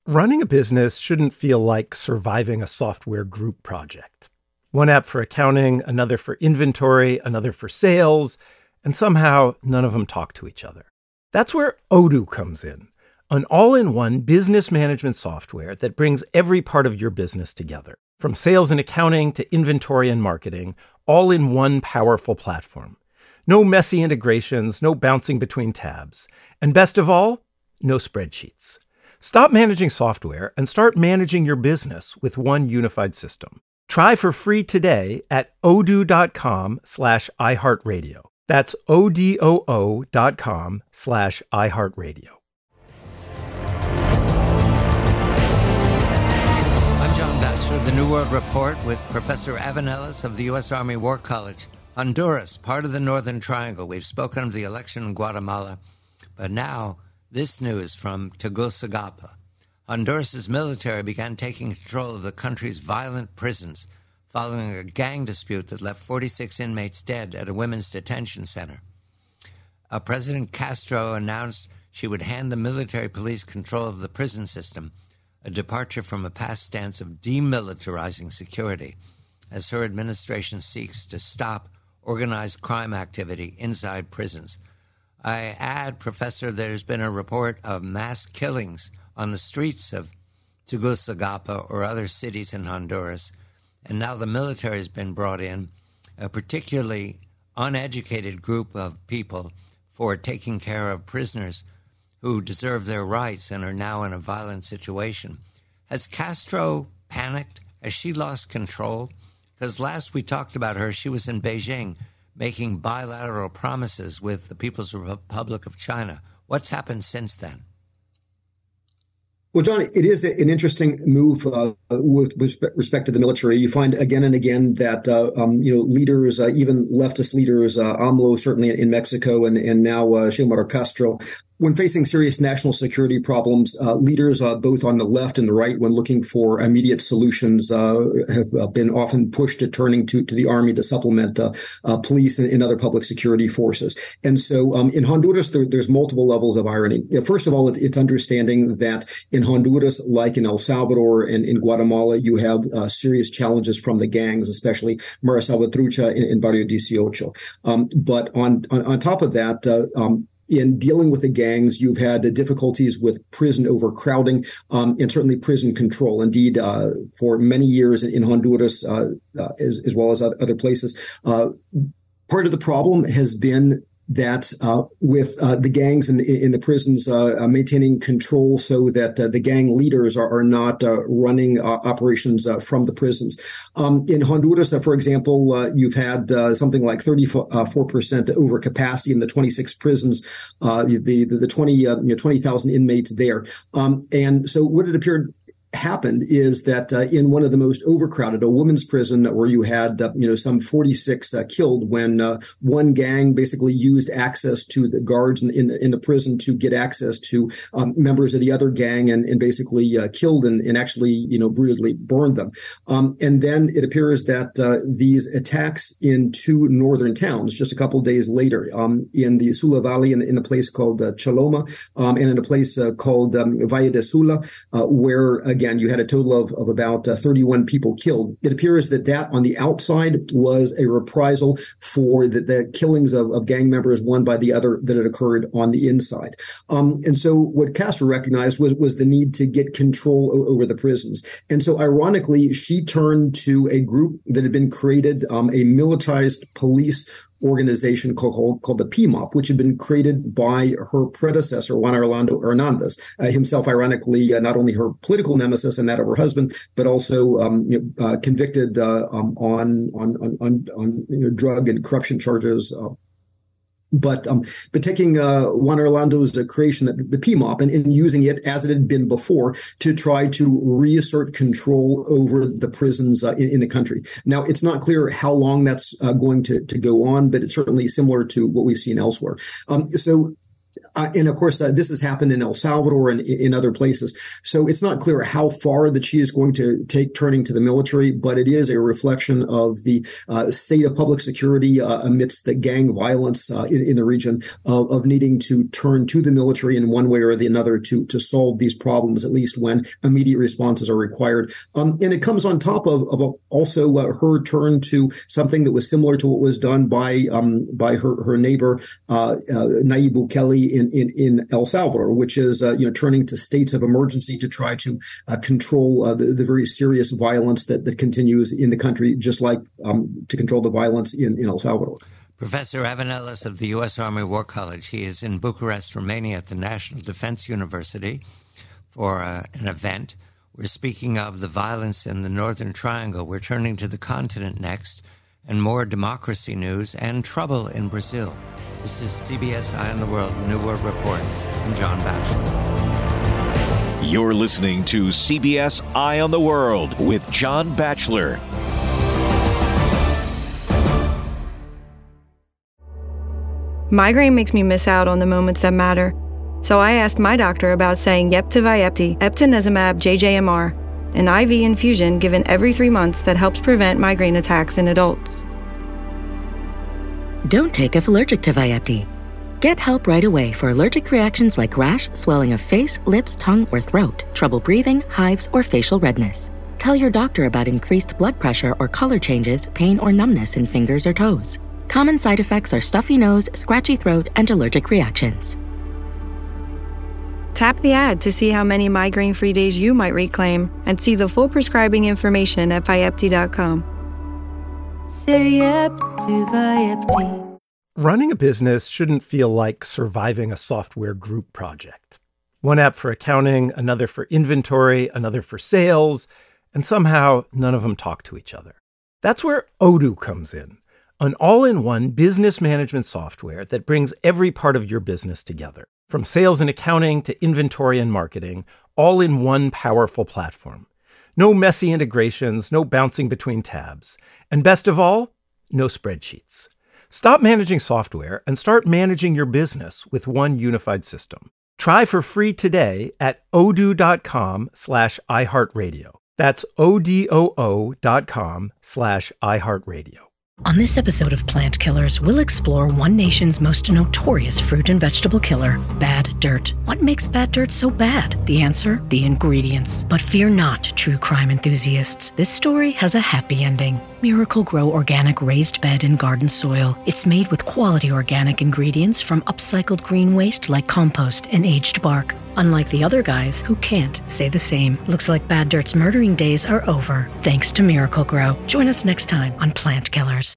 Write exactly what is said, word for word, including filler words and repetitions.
Running a business shouldn't feel like surviving a software group project. One app for accounting, another for inventory, another for sales, and somehow none of them talk to each other. That's where Odoo comes in, an all-in-one business management software that brings every part of your business together, from sales and accounting to inventory and marketing, all in one powerful platform. No messy integrations, no bouncing between tabs, and best of all, no spreadsheets. Stop managing software and start managing your business with one unified system. Try for free today at odoo.com slash iHeartRadio. That's O-D-O-O dot com slash iHeartRadio. I'm John Batchelor, the New World Report with Professor Evan Ellis of the U S Army War College. Honduras, part of the Northern Triangle. We've spoken of the election in Guatemala, but now this news from Tegucigalpa. Honduras' military began taking control of the country's violent prisons following a gang dispute that left forty-six inmates dead at a women's detention center. Uh, President Castro announced she would hand the military police control of the prison system, a departure from a past stance of demilitarizing security, as her administration seeks to stop organized crime activity inside prisons. I add, Professor, there's been a report of mass killings on the streets of Tegucigalpa or other cities in Honduras, and now the military has been brought in, a particularly uneducated group of people for taking care of prisoners who deserve their rights and are now in a violent situation. Has Castro panicked? Has she lost control? Because last we talked about her, she was in Beijing making bilateral promises with the People's Republic of China. What's happened since then? Well, John, it is an interesting move uh, with respect to the military. You find again and again that uh, um, you know leaders, uh, even leftist leaders, uh, AMLO certainly in Mexico, and and now uh, Xiomara Castro, when facing serious national security problems, uh, leaders uh, both on the left and the right, when looking for immediate solutions, uh, have uh, been often pushed to turning to, to the army to supplement uh, uh, police and, and other public security forces. And so um, in Honduras, there, there's multiple levels of irony. You know, first of all, it, it's understanding that in Honduras, like in El Salvador and in Guatemala, you have uh, serious challenges from the gangs, especially Mara Salvatrucha in, in Barrio dieciocho. Um, but on, on, on top of that, uh, um, in dealing with the gangs, you've had the difficulties with prison overcrowding um, and certainly prison control. Indeed, uh, for many years in Honduras, uh, uh, as, as well as other places, uh, part of the problem has been that uh, with uh, the gangs in, in the prisons uh, uh, maintaining control so that uh, the gang leaders are, are not uh, running uh, operations uh, from the prisons. Um, in Honduras, uh, for example, uh, you've had uh, something like thirty-four percent overcapacity in the twenty-six prisons, uh, the, the, the twenty, uh, you know, twenty thousand inmates there. Um, and so what it appeared happened is that uh, in one of the most overcrowded, a women's prison, where you had uh, you know some forty-six uh, killed when uh, one gang basically used access to the guards in in, in the prison to get access to um, members of the other gang and, and basically uh, killed and, and actually you know brutally burned them. Um, and then it appears that uh, these attacks in two northern towns just a couple of days later, um, in the Sula Valley, in, in a place called uh, Chaloma, um, and in a place uh, called um, Valle de Sula, uh, where uh, Again, you had a total of, of about uh, thirty-one people killed. It appears that that on the outside was a reprisal for the, the killings of, of gang members, one by the other, that had occurred on the inside. Um, and so what Castro recognized was, was the need to get control o- over the prisons. And so ironically, she turned to a group that had been created, um, a militarized police organization called, called the P M O P, which had been created by her predecessor, Juan Orlando Hernandez, uh, himself, ironically, uh, not only her political nemesis and that of her husband, but also um, you know, uh, convicted uh, um, on, on, on, on you know, drug and corruption charges. Uh, But um, but taking uh, Juan Orlando's uh, creation, the, the P M O P, and, and using it as it had been before to try to reassert control over the prisons uh, in, in the country. Now, it's not clear how long that's uh, going to, to go on, but it's certainly similar to what we've seen elsewhere. Um, so Uh, and of course, uh, this has happened in El Salvador and in other places. So it's not clear how far that she is going to take turning to the military, but it is a reflection of the uh, state of public security uh, amidst the gang violence uh, in, in the region of, of needing to turn to the military in one way or the other to, to solve these problems, at least when immediate responses are required. Um, and it comes on top of, of also uh, her turn to something that was similar to what was done by um, by her, her neighbor, uh, uh, Nayib Bukele in In, in El Salvador, which is uh, you know turning to states of emergency to try to uh, control uh, the, the very serious violence that, that continues in the country, just like um, to control the violence in, in El Salvador. Professor Evan Ellis of the U S Army War College. He is in Bucharest, Romania at the National Defense University for uh, an event. We're speaking of the violence in the Northern Triangle. We're turning to the continent next, and more democracy news and trouble in Brazil. This is C B S Eye on the World, New World Report. I'm John Batchelor. You're listening to C B S Eye on the World with John Batchelor. Migraine makes me miss out on the moments that matter. So I asked my doctor about saying yep to Vyepti, eptinezumab J J M R, an I V infusion given every three months that helps prevent migraine attacks in adults. Don't take if allergic to Vyepti. Get help right away for allergic reactions like rash, swelling of face, lips, tongue, or throat, trouble breathing, hives, or facial redness. Tell your doctor about increased blood pressure or color changes, pain or numbness in fingers or toes. Common side effects are stuffy nose, scratchy throat, and allergic reactions. Tap the ad to see how many migraine-free days you might reclaim and see the full prescribing information at Vyepti dot com. Say yep to Vyepti. Running a business shouldn't feel like surviving a software group project. One app for accounting, another for inventory, another for sales, and somehow none of them talk to each other. That's where Odoo comes in, an all-in-one business management software that brings every part of your business together, from sales and accounting to inventory and marketing, all in one powerful platform. No messy integrations, no bouncing between tabs. And best of all, no spreadsheets. Stop managing software and start managing your business with one unified system. Try for free today at odoo.com slash iHeartRadio. That's O-D-O-O dot com slash iHeartRadio. On this episode of Plant Killers, we'll explore one nation's most notorious fruit and vegetable killer, bad dirt. What makes bad dirt so bad? The answer? The ingredients. But fear not, true crime enthusiasts. This story has a happy ending. Miracle-Gro Organic Raised Bed and Garden Soil. It's made with quality organic ingredients from upcycled green waste like compost and aged bark. Unlike the other guys who can't say the same. Looks like Bad Dirt's murdering days are over, thanks to Miracle-Gro. Join us next time on Plant Killers.